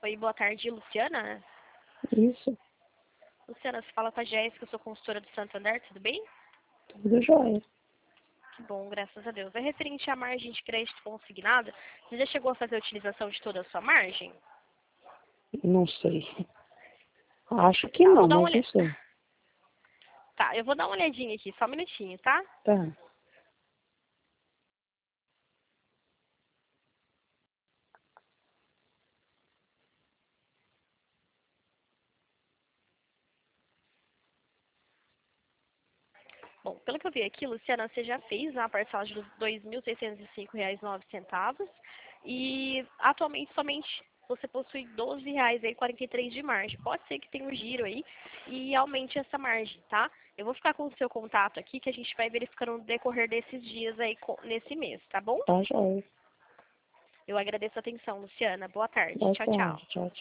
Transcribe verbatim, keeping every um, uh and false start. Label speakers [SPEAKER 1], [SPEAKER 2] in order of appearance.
[SPEAKER 1] Oi, boa tarde, Luciana.
[SPEAKER 2] Isso,
[SPEAKER 1] Luciana, você fala com a Jéssica, eu sou consultora do Santander, tudo bem?
[SPEAKER 2] tudo jóia.
[SPEAKER 1] Que bom, graças a Deus. É referente à margem de crédito consignada, você já chegou a fazer a utilização de toda a sua margem?
[SPEAKER 2] Não sei. Acho que
[SPEAKER 1] Tá, vou
[SPEAKER 2] não,
[SPEAKER 1] dar uma
[SPEAKER 2] mas não
[SPEAKER 1] olhada.
[SPEAKER 2] sei.
[SPEAKER 1] Tá, eu vou dar uma olhadinha aqui, só um minutinho, tá?
[SPEAKER 2] Tá.
[SPEAKER 1] Bom, pelo que eu vi aqui, Luciana, você já fez a parcela de dois mil seiscentos e cinco reais e nove centavos e atualmente somente você possui doze reais e quarenta e três de margem. Pode ser que tenha um giro aí e aumente essa margem, tá? Eu vou ficar com o seu contato aqui que a gente vai verificando no decorrer desses dias aí co- nesse mês, tá bom?
[SPEAKER 2] Tá jóia.
[SPEAKER 1] Eu agradeço a atenção, Luciana. Boa tarde.
[SPEAKER 2] Boa
[SPEAKER 1] Tchau, tchau.
[SPEAKER 2] tarde. Tchau, tchau.